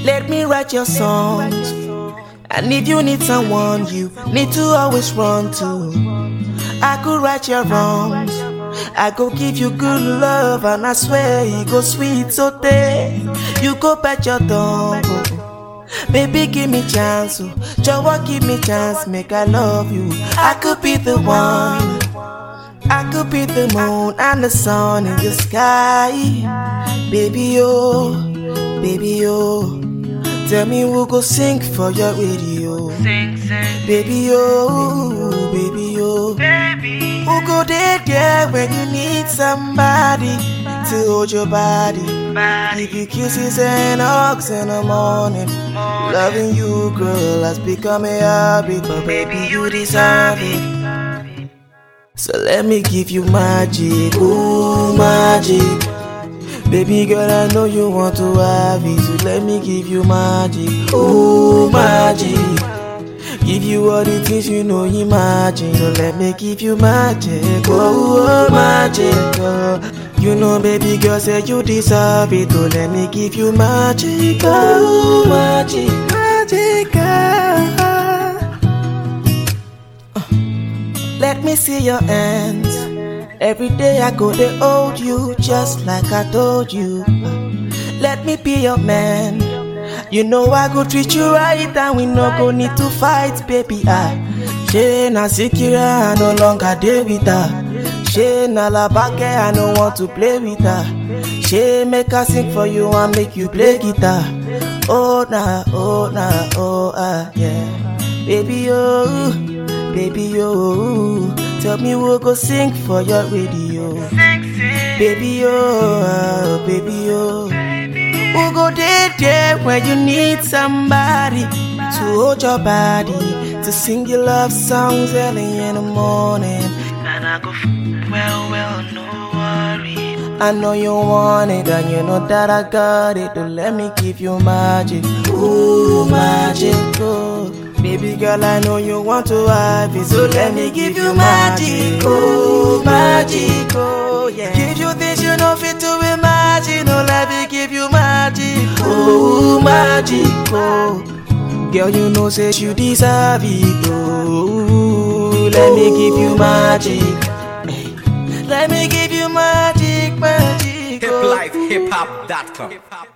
Let me write your songs. And if you need someone you need to always run to, I could right your wrongs. I go give you good love, and I swear it go sweet so day. You go bet your tongue. Baby, give me chance, oh. Jọ̀wọ́ give me chance, make I love you. I could be the one. I could be the moon and the sun in the sky. Baby, oh, baby, oh. Tell me who go sing for your radio. Sing, sing. Baby, oh, baby, oh. Baby. Who go there when you need somebody to hold your body. Give you kisses and hugs in the morning. Loving you, girl, has become a habit. But baby, you deserve it. So let me give you magic, ooh, magic. Baby girl, I know you want to have it, so let me give you magic, ooh, magic. Give you all the things you know you imagine, so let me give you magic, oh, magic, oh. You know baby girl, say you deserve it, so let me give you magic, oh, magic, magic, Let me see your hands. Every day I go to hold you just like I told you. Let me be your man. You know I go treat you right and we no go need to fight, baby. She na Sikira, I no longer deal with her. She na Labake, I no want to play with her. She make her sing for you and make you play guitar. Oh nah, oh nah, oh yeah. Baby oh, baby oh. Tell me who go sing for your radio. Sing, sing. Baby, oh, baby, oh. Baby. Who go there when you need somebody to hold your body, to sing your love songs early in the morning. And I go well, no worry. I know you want it and you know that I got it. So let me give you magic, ooh, magic, oh. Baby girl, I know you want to have it, so let me give you magic, oh, magic, oh, yeah. Give you things you know fit to imagine, oh, let me give you magic, oh, magic, oh. Girl, you know say you deserve it, oh, let me give you magic, let me give you magic, magic, oh. hiplifehiphop.com